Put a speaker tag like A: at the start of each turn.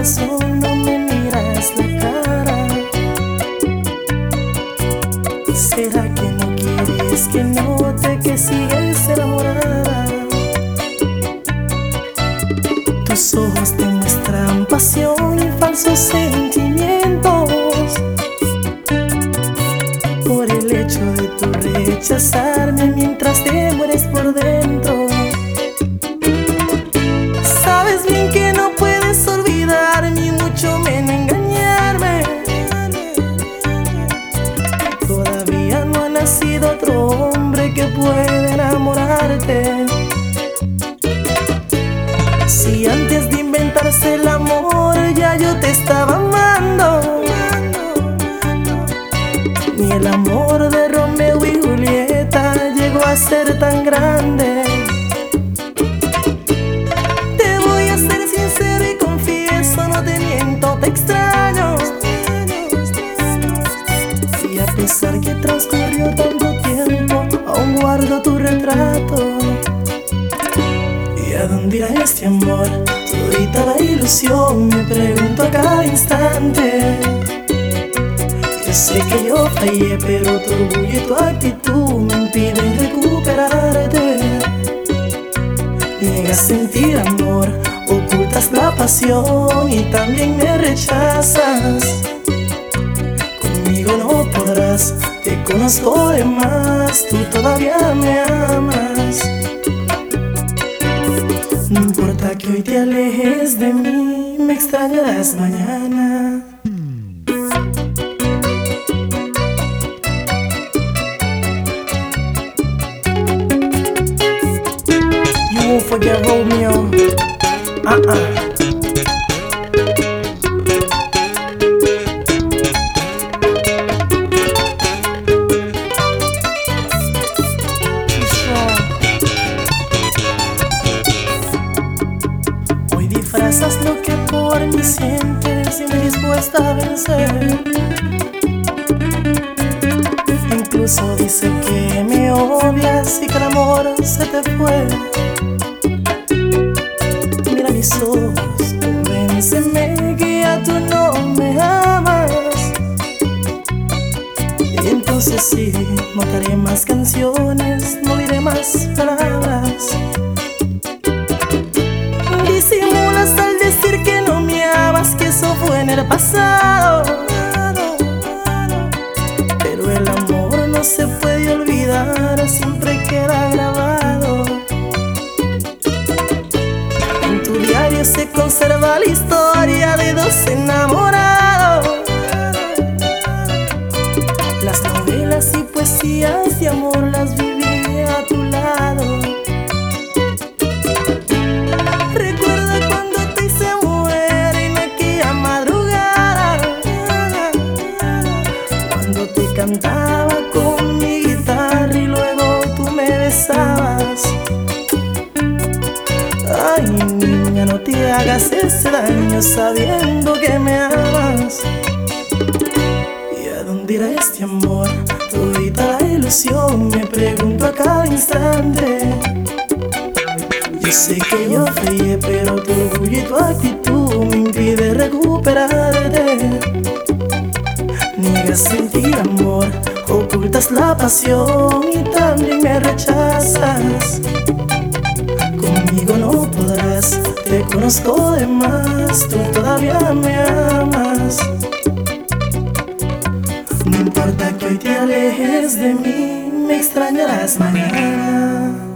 A: razón no me miras la cara? ¿Será que no quieres que note que sigues enamorada? Tus ojos demuestran pasión y falsos sentimientos. Por el hecho de tu rechazarme mientras te mueres por dentro. Sabes bien que no puedes olvidarme y mucho menos engañarme. Todavía no ha nacido otro hombre que pueda enamorarte. Si antes de inventarse el amor ya yo te estaba amando, ni el amor de Romeo y Julieta llegó a ser tan grande. Te voy a ser sincero y confieso, no te miento, te extraño. Y a pesar que transcurrió tanto tiempo, aún guardo tu retrato. ¿Y a dónde irá este amor? Todita la ilusión, me pregunto a cada instante. Yo sé que yo fallé, pero tu orgullo y tu actitud me impiden recuperarte. Niegas sentir amor, ocultas la pasión y también me rechazas. Conmigo no podrás, te conozco de más, tú todavía me amas. No importa que hoy te alejes de mí, me extrañarás mañana. You won't forget Romeo. Hoy disfrazas lo que por mí sientes y me dispuesta a vencer. Incluso dice que me odias y que el amor se te fue. Mira mis ojos, convénceme que ya tú no me amas. Y entonces sí, no cantaré más canciones, no diré más palabras. Disimulas al decir que no me amas, que eso fue en el pasado. Pero el amor no se puede olvidar, siempre queda grabado. En tu diario se conserva la historia de dos enamorados. Las novelas y poesías de amor las viví a tu lado. Recuerda cuando te hice mujer en aquella madrugada, cuando te cantaba con mi guitarra y luego tú me besabas. Ay, niña, no te hagas ese daño sabiendo que me amas. ¿Y a dónde irá este amor? Todita la ilusión, me pregunto a cada instante. Yo sé que yo fallé, pero tu orgullo y tu actitud me impide recuperarte. Niegas sentir amor, ocultas la pasión y también me rechazas. Conmigo no podrás, te conozco de más, tú todavía me amas. No importa que hoy te alejes de mí, me extrañarás mañana.